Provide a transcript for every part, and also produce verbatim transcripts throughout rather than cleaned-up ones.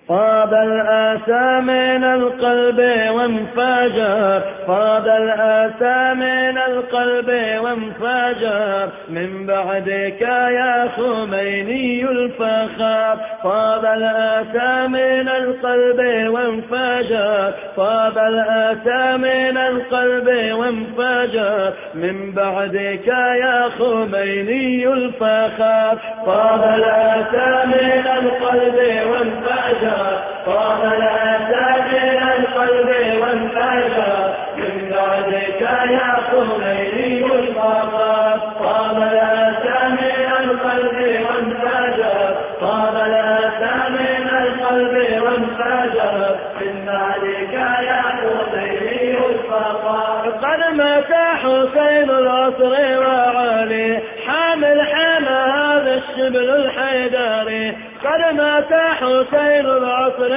فاض الآسى من القلب وانفجر، فاض الآسى من القلب وانفجر من بعدك يا خميني الفخر. فاض الآسى من القلب وانفجر، فاض الآسى من القلب وانفجر من بعدك يا خميني الفخر. فاض الآسى من القلب وانفجر، فاض الآسى من القلب وانفجر من بعدك يا خميني الفخر. فاض الآسى من القلب وانفجر، فاض الآسى من القلب وانفجر من بعدك يا خميني الفخر. قد مات حسين العصر وعلي حامل حمى هذا الشبل الحيدري. قد مات حسين العصر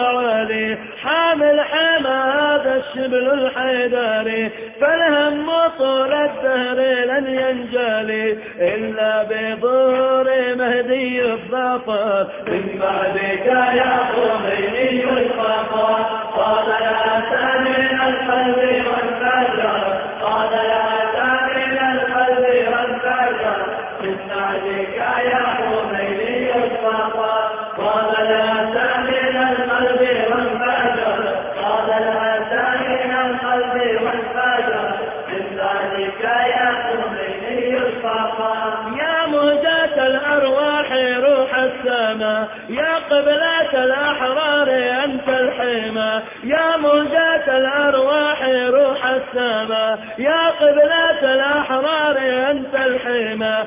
وعلي حامل حمى هذا الشبل الحيدري. فالهم طول الدهر لن ينجلي إلا بظهور مهدي الظفر من بعدك يا خميني الفخر. فاض الآسى من القلب وانفجر، فاض الآسى من القلب وانفجر من بعدك يا خميني الفخر. فاض الآسى من القلب وانفجر، فاض الآسى من القلب وانفجر من بعدك يا خميني الفخر. يا مهجة الأرواح روح السماء، يا قبلة الأحرار أنت الحمى. يا مهجة الأرواح روح السماء، يا قبلة الأحرار أنت الحمى.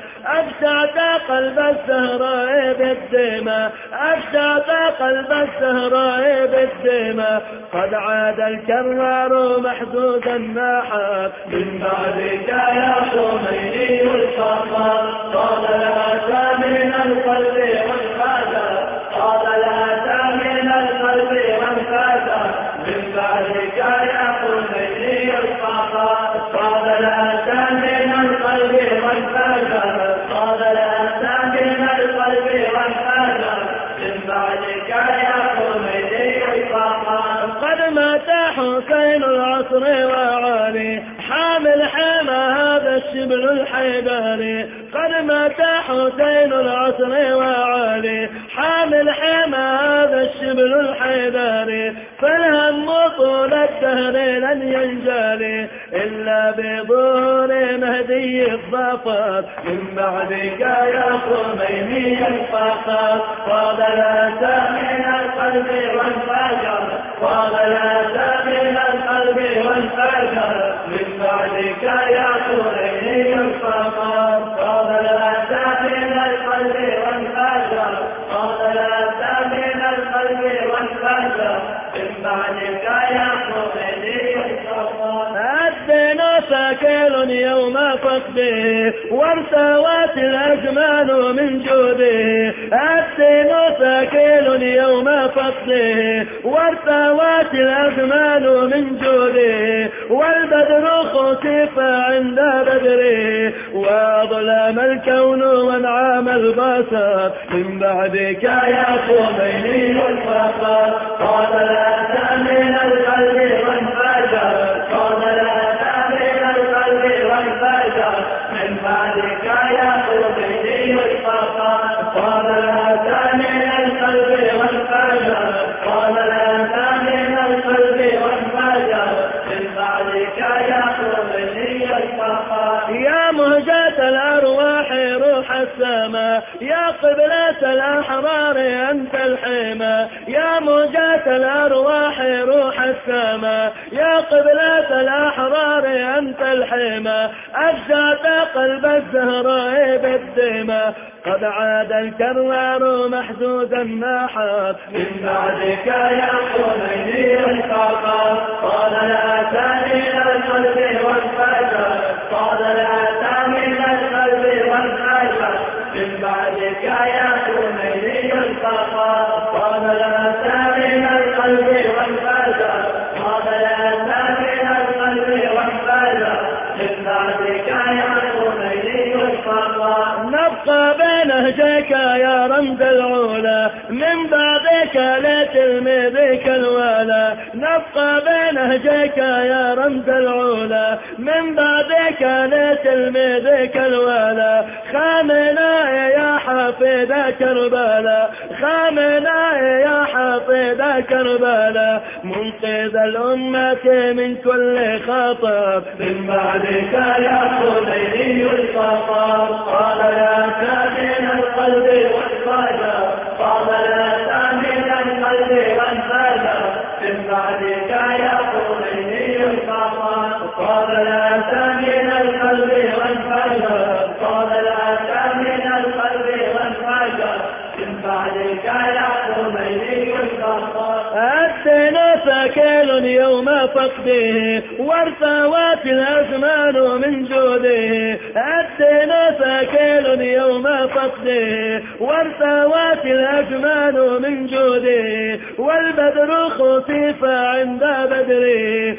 أبدعت قلب الزهراء بالدماء، أبدعت قلب الزهراء بالدماء. قد عاد الكرار محدودا ناحت من بعدك يا خميني الفخر. فاض الآسى من القلب وانفجر، فاض الآسى من القلب وانفجر من بعدك يا خميني الفخر. فاض الآسى من القلب وانفجر، فاض الآسى من القلب وانفجر من بعدك يا خميني الفخر. قد مات حسين العصر وعلي حامل حمى هذا الشبل الحيدري. قد مات حسين العصر وعلي حامل حمى هذا الشبل الحيدري. فالهم طول الدهر لن ينجلي إلا بظهور مهدي الظفر من بعدك يا خميني الفخر. فاض الآسى من القلب وانفجر، فاض الآسى من القلب وانفجر من بعدك يا خميني الفخر. فاض الآسى من القلب وانفجر، فاض الآسى من القلب وانفجر من بعدك يا خميني الفخر. الدين ساكل يوم فقده وارتوت الأزمان من جوده. الدين ساكل يوم فقده وارتوت الأزمان من جوده. والبدر خسف عند بدره وظلم الكون وانعام البصر من بعدك يا خميني الفخر. فاض الآسى من القلب وانفجر، فاض الآسى من القلب وانفجر من بعدك يا خميني الفخر. فاض الآسى من القلب وانفجر، فاض الآسى من القلب وانفجر من بعدك يا خميني الفخر. يا مهجة الأرواح روح السماء، يا قبلة الأحرار أنت الحمى. يا مهجة الأرواح روح السماء، يا قبلة الأحرار أنت الحمى. أفزعت قلب الزهراء بالدماء. قد عاد الكرار محدودا ناحت من بعدك يا خميني الفخر. فاض الآسى من القلب وانفجر، فاض الآسى من القلب وانفجر من بعدك يا خميني الفخر. فاض الآسى من القلب وانفجر، فاض الآسى من القلب وانفجر من بعدك يا خميني الفخر. نبقى بنهجك يا رمز العلا من بعدك بعدك لتلميذك الولا نبقى بنهجك يا رمز العلا من بعدك لتلميذك الولا خامنا يا حفيد كربلاء خامنا يا حفيد كربلاء منقذ الأمة من كل خطر من بعدك يا خميني الخطر قال يا سامين القلب والفجر قال يا سامين القلب والفجر من بعدك يا خميني الخطر قال يا سامين القلب والفجر قال يا سامين القلب والفجر من بعدك يا خميني الخطر الدين ثقيل يوم فقده وارتوت الأزمان من جوده الدين ثقيل يوم فقده وارتوت الأزمان من جوده والبدر خسف عند بدره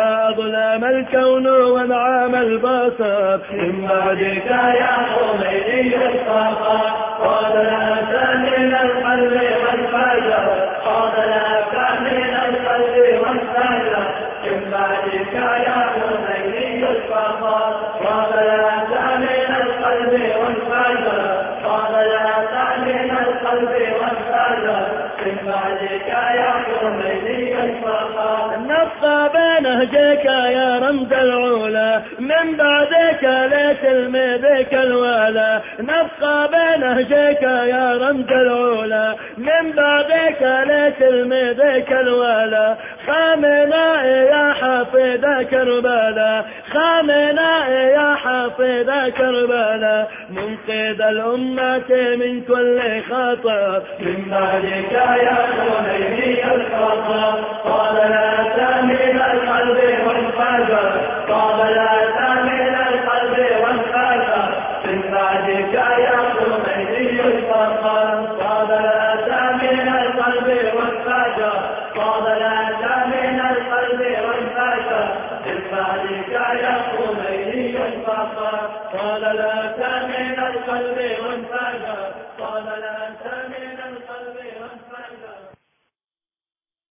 وأظلم الكون وانعام البصر من بعدك يا خميني الخطر قال لا سامين القلب والفجر قال لا سامين القلب والفجر من بعدك يا خميني الخطر قال لا سامين القلب والفجر قال لا سامين القلب والفجر من بعدك يا خميني الخطر نبقى بنهجك يا رمز العلا من بعدك لتلميذك الولا نبقى بنهجك يا رمز العلا من بعدك لتلميذك الولا خامنا يا حفيد كربلاء خامنا يا حفيد كربلاء منقذ الأمة من كل خطر من بعدك يا خميني الخطر قال لا سامين القلب والفجر قال لا سامين القلب والفجر من بعدك يا خميني الخطر قال لا سامين القلب والفجر قال لا سامين القلب والفجر من بعدك يا خميني الخطر قال لا سامين القلب والفجر قال لا سامين